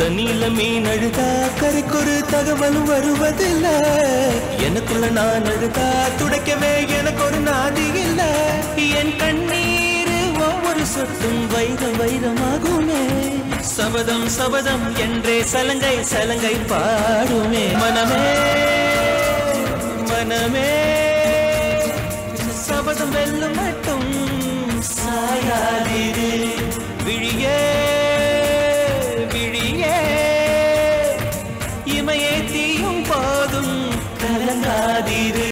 தண்ணியில மீன் அழுதா கரைக்கொரு தகவலும் வருவதில்லை. எனக்குள்ள நான் அழுதா துடைக்கவே எனக்கு ஒரு நாதி இல்ல. என் கண்ணீர் ஒவ்வொரு சொட்டும் வைரம் வைரமாகுமே. சபதம் சபதம் என்றே சலங்கை சலங்கை பாடுமே. மனமே மனமே சபதம் வெல்லும் மட்டும் சாயாது.